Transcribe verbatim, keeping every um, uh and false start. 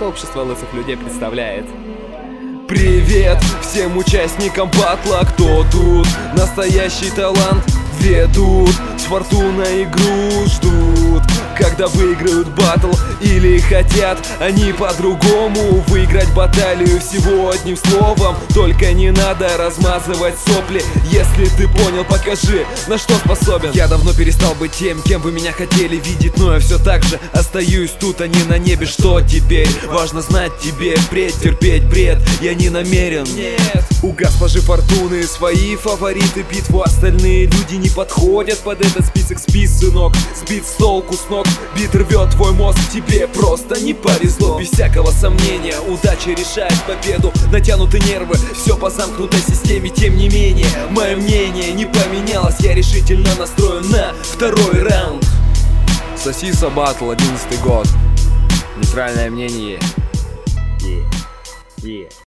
что общество лысых людей представляет. Привет всем участникам батла, кто тут? Настоящий талант ведут, с фортуной игру ждут. Когда выиграют батл или хотят они по-другому выиграть баталию всего одним словом. Только не надо размазывать сопли. Если ты понял, покажи, на что способен. Я давно перестал быть тем, кем вы меня хотели видеть, но я все так же остаюсь тут, а не на небе. Что теперь? Важно знать тебе впредь, терпеть бред я не намерен. Нет. У госпожи Фортуны свои фавориты, битву остальные люди не подходят под этот список. Спи, сынок, сбит с толку с ног, бит рвет твой мозг, тебе просто не повезло. Без всякого сомнения, удача решает победу. Натянуты нервы, все по замкнутой системе. Тем не менее, мое мнение не поменялось. Я решительно настроен на второй раунд. Сосиса Батл, одиннадцатый год. Нейтральное мнение. Yeah. Yeah.